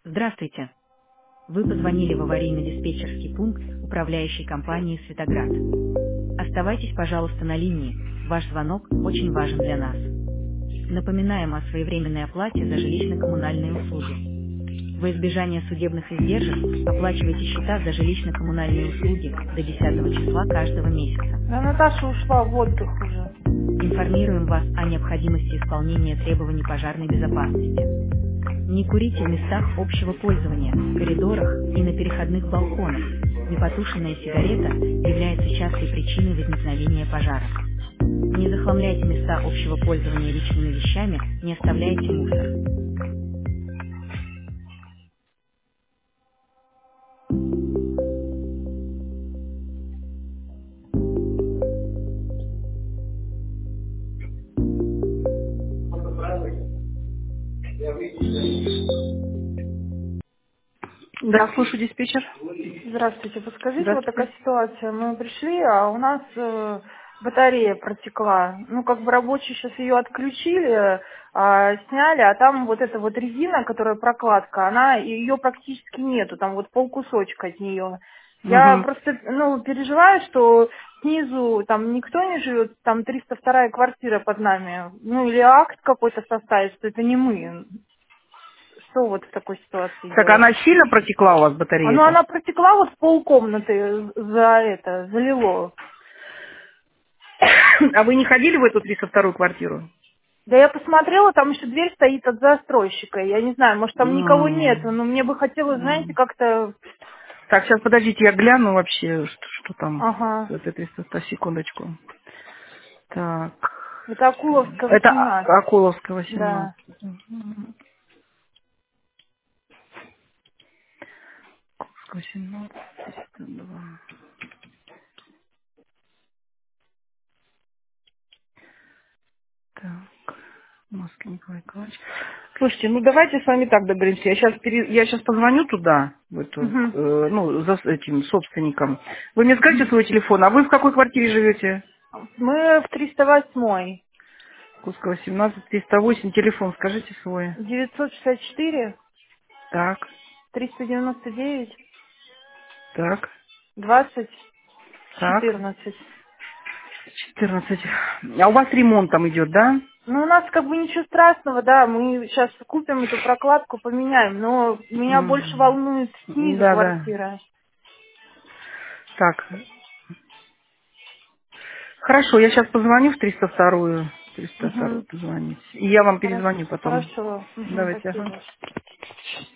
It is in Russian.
Здравствуйте. Вы позвонили в аварийно-диспетчерский пункт управляющей компании «Светоград». Оставайтесь, пожалуйста, на линии. Ваш звонок очень важен для нас. Напоминаем о своевременной оплате за жилищно-коммунальные услуги. Во избежание судебных издержек оплачивайте счета за жилищно-коммунальные услуги до 10 числа каждого месяца. Да, Наташа ушла в отдых уже. Информируем вас о необходимости исполнения требований пожарной безопасности. Не курите в местах общего пользования, коридорах и на переходных балконах. Непотушенная сигарета является частой причиной возникновения пожаров. Не захламляйте места общего пользования личными вещами, не оставляйте мусор. Да, слушаю, диспетчер. Здравствуйте, подскажите, вот такая Здравствуйте. ситуация. Мы пришли, а у нас батарея протекла. Ну, как бы рабочие сейчас ее отключили, сняли, а там вот эта вот резина, которая прокладка, она, ее практически нету, там вот полкусочка от нее. Я Угу. просто, ну, переживаю, что снизу там никто не живет, там 302-я квартира под нами. Ну, или акт какой-то составить, что это не мы. Что вот в такой ситуации Так делать? она сильно протекла у вас, батарея Ну, эта? она протекла вот полкомнаты залило. А вы не ходили в эту 302-ю квартиру? Да я посмотрела, там еще дверь стоит от застройщика. Я не знаю, может там никого нет, М, но мне бы хотелось, знаете, м. как-то... Так, сейчас подождите, я гляну вообще, что там с Ага. этой 300, секундочку. Так, Это Акуловская, это 18. Акуловская, 18. Да. Мгм. Акуловская, 18, 302. Так, Москва, Николай Николаевич. Слушайте, ну давайте с вами так договоримся. Я сейчас позвоню туда, в эту, Мгм. ну, за этим собственником. Вы мне скажите свой телефон, а вы в какой квартире живете? Мы в 308. Курского 17, 308, телефон скажите свой. 964 Так, 399 так, 20 так. 14. 14. А у вас ремонт там идет, да? Ну, у нас как бы ничего страшного, да, мы сейчас купим эту прокладку, поменяем, но меня больше Мгм. волнует снизу Да, да. квартира. Так, хорошо, я сейчас позвоню в 302-ю. 302-ю Угу. позвонить. И я вам Хорошо, перезвоню потом. хорошо. Угу, Давайте, ага. спасибо.